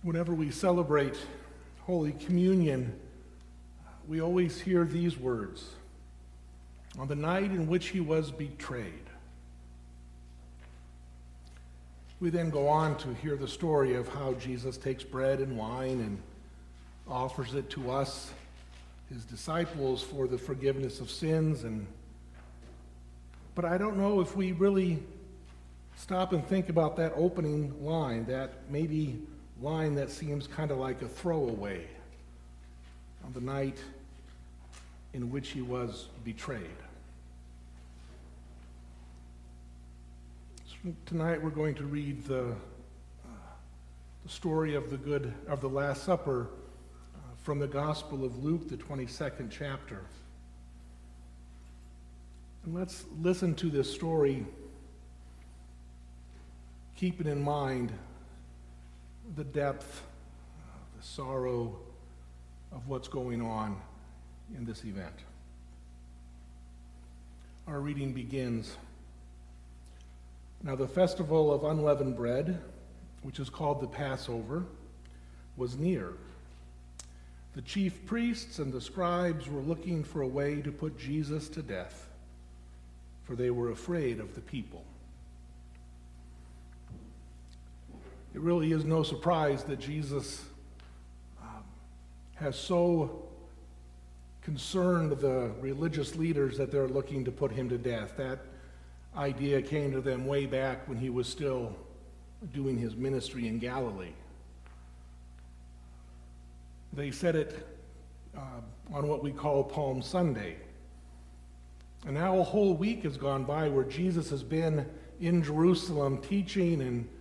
Whenever we celebrate Holy Communion, we always hear these words, on the night in which he was betrayed. We then go on to hear the story of how Jesus takes bread and wine and offers it to us, his disciples, for the forgiveness of sins. But I don't know if we really stop and think about that opening line, that maybe line that seems kind of like a throwaway, on the night in which he was betrayed. So tonight we're going to read the story of the Last Supper from the Gospel of Luke, the 22nd chapter. And let's listen to this story, keeping in mind the depth, the sorrow of what's going on in this event. Our reading begins. Now the festival of unleavened bread, which is called the Passover, was near. The chief priests and the scribes were looking for a way to put Jesus to death, for they were afraid of the people. It really is no surprise that Jesus has so concerned the religious leaders that they're looking to put him to death. That idea came to them way back when he was still doing his ministry in Galilee. They said it on what we call Palm Sunday. And now a whole week has gone by where Jesus has been in Jerusalem teaching,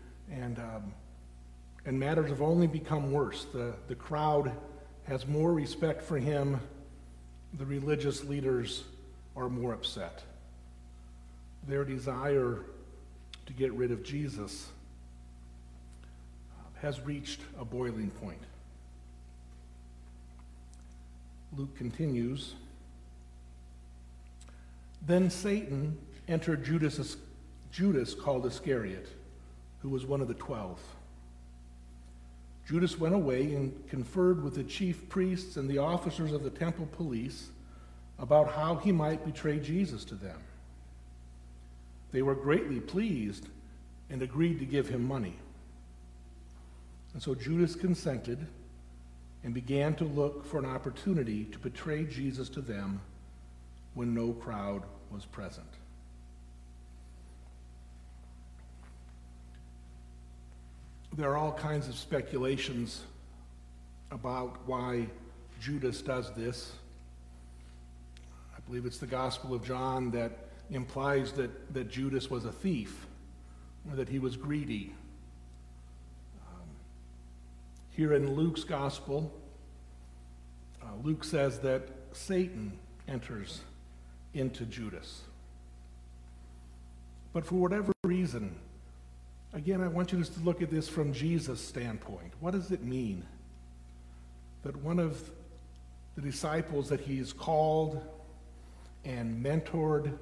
and matters have only become worse. The crowd has more respect for him. The religious leaders are more upset. Their desire to get rid of Jesus has reached a boiling point. Luke continues, then Satan entered Judas called Iscariot, who was one of the 12. Judas went away and conferred with the chief priests and the officers of the temple police about how he might betray Jesus to them. They were greatly pleased and agreed to give him money. And so Judas consented and began to look for an opportunity to betray Jesus to them when no crowd was present. There are all kinds of speculations about why Judas does this. I believe it's the Gospel of John that implies that Judas was a thief, or that he was greedy. Here in Luke's Gospel, Luke says that Satan enters into Judas. But for whatever reason, again, I want you just to look at this from Jesus' standpoint. What does it mean that one of the disciples that he's called and mentored,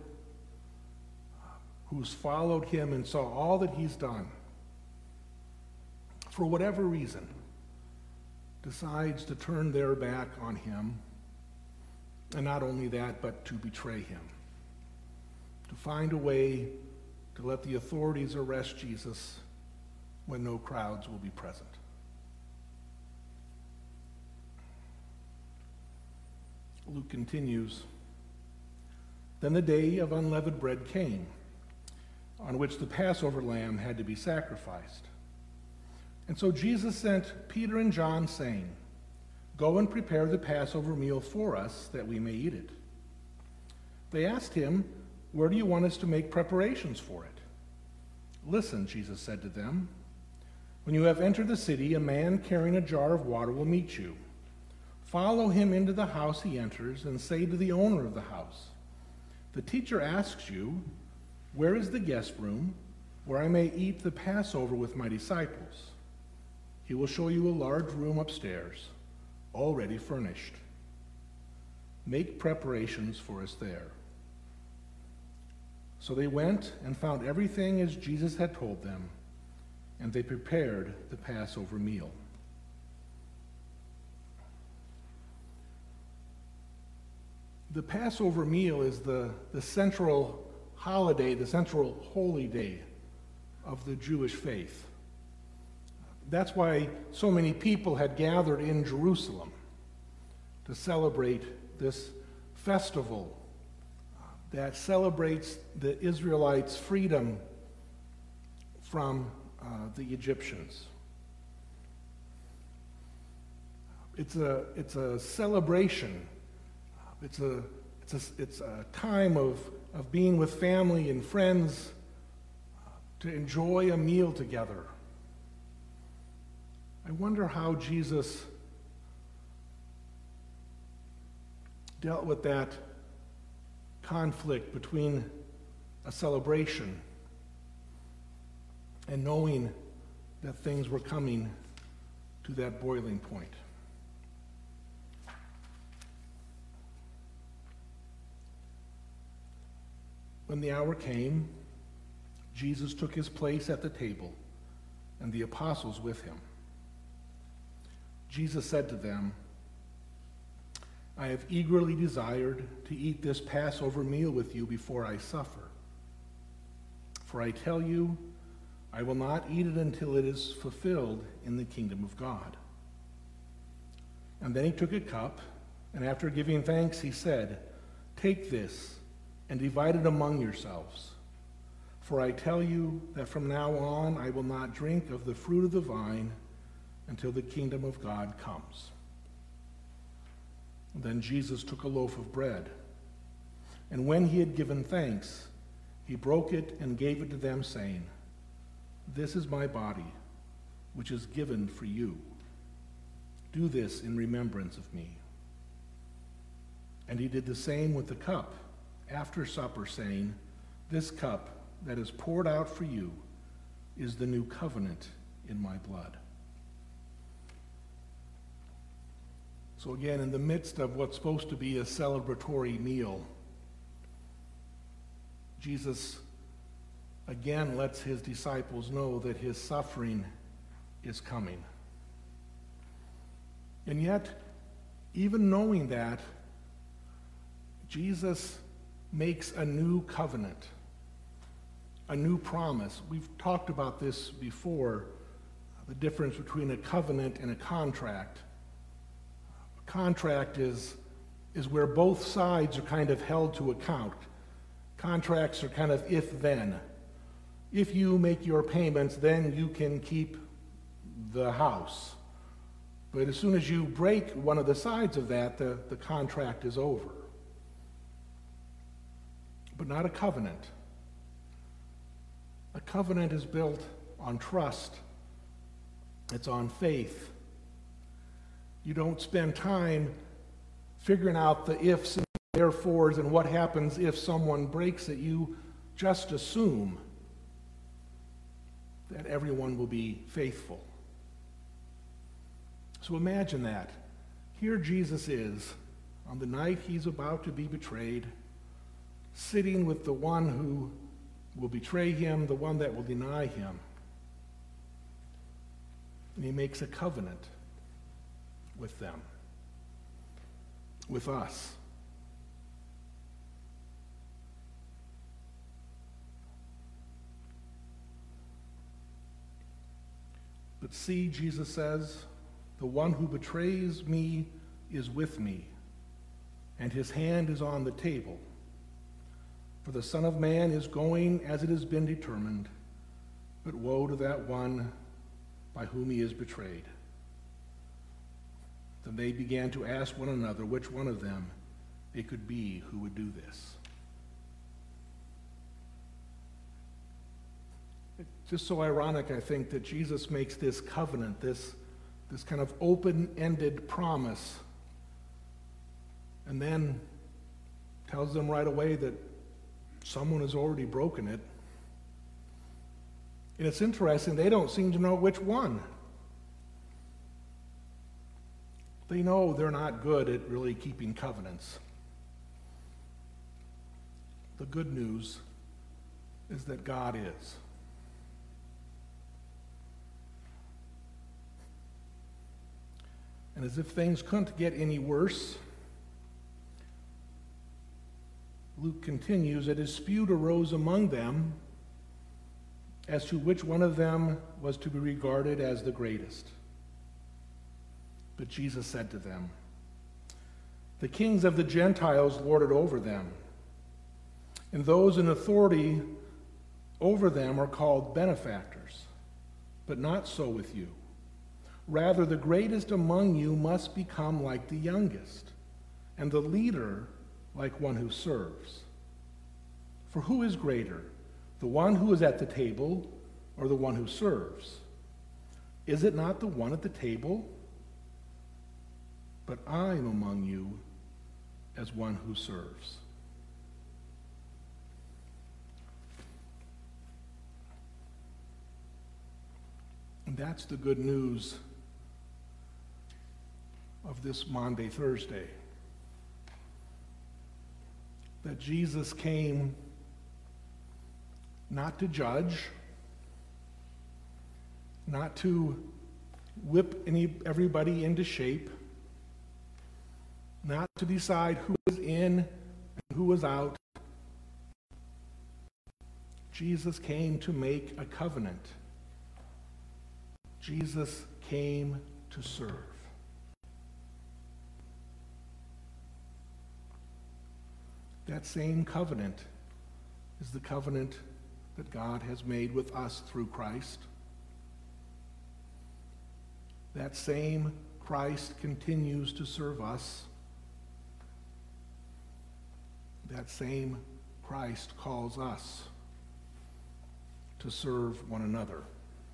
who's followed him and saw all that he's done, for whatever reason, decides to turn their back on him, and not only that, but to betray him, to find a way to let the authorities arrest Jesus when no crowds will be present. Luke continues, then the day of unleavened bread came, on which the Passover lamb had to be sacrificed. And so Jesus sent Peter and John, saying, go and prepare the Passover meal for us, that we may eat it. They asked him, where do you want us to make preparations for it? Listen, Jesus said to them, when you have entered the city, a man carrying a jar of water will meet you. Follow him into the house he enters, and say to the owner of the house, the teacher asks you, where is the guest room, where I may eat the Passover with my disciples? He will show you a large room upstairs, already furnished. Make preparations for us there. So they went and found everything as Jesus had told them, and they prepared the Passover meal. The Passover meal is the central holiday, the central holy day of the Jewish faith. That's why so many people had gathered in Jerusalem to celebrate this festival that celebrates the Israelites' freedom from the Egyptians. It's a celebration. It's a time of being with family and friends to enjoy a meal together. I wonder how Jesus dealt with that conflict between a celebration and knowing that things were coming to that boiling point. When the hour came, Jesus took his place at the table, and the apostles with him. Jesus said to them, "I have eagerly desired to eat this Passover meal with you before I suffer. For I tell you, I will not eat it until it is fulfilled in the kingdom of God." And then he took a cup, and after giving thanks, he said, "Take this and divide it among yourselves. For I tell you that from now on I will not drink of the fruit of the vine until the kingdom of God comes." Then Jesus took a loaf of bread, and when he had given thanks, he broke it and gave it to them, saying, "This is my body, which is given for you. Do this in remembrance of me." And he did the same with the cup after supper, saying, "This cup that is poured out for you is the new covenant in my blood." So again, in the midst of what's supposed to be a celebratory meal, Jesus again lets his disciples know that his suffering is coming. And yet, even knowing that, Jesus makes a new covenant, a new promise. We've talked about this before, the difference between a covenant and a contract. A contract is where both sides are kind of held to account. Contracts are kind of if-then. If you make your payments, then you can keep the house. But as soon as you break one of the sides of that, the contract is over. But not a covenant. A covenant is built on trust. It's on faith. You don't spend time figuring out the ifs and therefores and what happens if someone breaks it. You just assume that everyone will be faithful. So imagine that. Here Jesus is, on the night he's about to be betrayed, sitting with the one who will betray him, the one that will deny him. And he makes a covenant with them, with us. But see, Jesus says, the one who betrays me is with me, and his hand is on the table. For the Son of Man is going as it has been determined, but woe to that one by whom he is betrayed. Then they began to ask one another which one of them it could be who would do this. It's just so ironic, I think, that Jesus makes this covenant, this kind of open-ended promise, and then tells them right away that someone has already broken it. And it's interesting, they don't seem to know which one. They know they're not good at really keeping covenants. The good news is that God is. And as if things couldn't get any worse, Luke continues, a dispute arose among them as to which one of them was to be regarded as the greatest. But Jesus said to them, "The kings of the Gentiles lord it over them, and those in authority over them are called benefactors, but not so with you. Rather, the greatest among you must become like the youngest, and the leader like one who serves. For who is greater, the one who is at the table or the one who serves? Is it not the one at the table? But I am among you as one who serves." And that's the good news of this Maundy Thursday. That Jesus came not to judge, not to whip everybody into shape, not to decide who was in and who was out. Jesus came to make a covenant. Jesus came to serve. That same covenant is the covenant that God has made with us through Christ. That same Christ continues to serve us. That same Christ calls us to serve one another.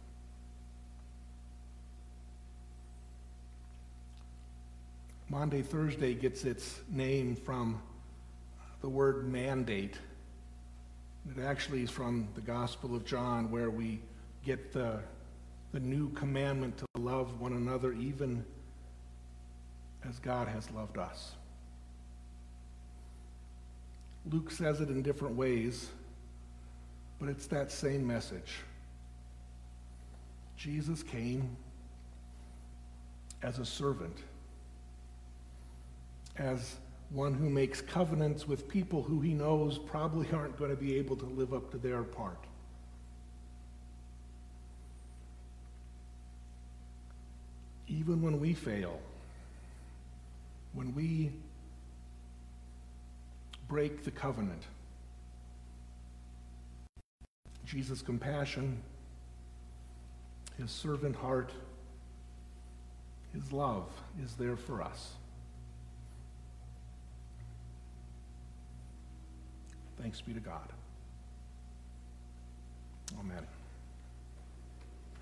Maundy Thursday gets its name from the word mandate. It actually is from the Gospel of John, where we get the new commandment to love one another even as God has loved us. Luke says it in different ways, but it's that same message. Jesus came as a servant, as one who makes covenants with people who he knows probably aren't going to be able to live up to their part. Even when we fail, when we break the covenant, Jesus' compassion, his servant heart, his love is there for us. Thanks be to God. Amen.